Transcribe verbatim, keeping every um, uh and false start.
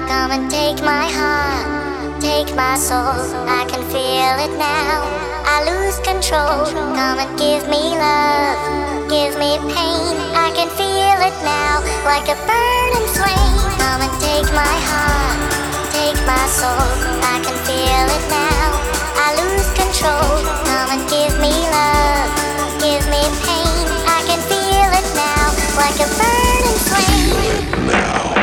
Come and take my heart, take my soul. I can feel it now. I lose control. Come and give me love, give me pain. I can feel it now, like a burning flame. Come and take my heart, take my soul. I can feel it now. I lose control. Come and give me love, give me pain. I can feel it now, like a burning flame. Now.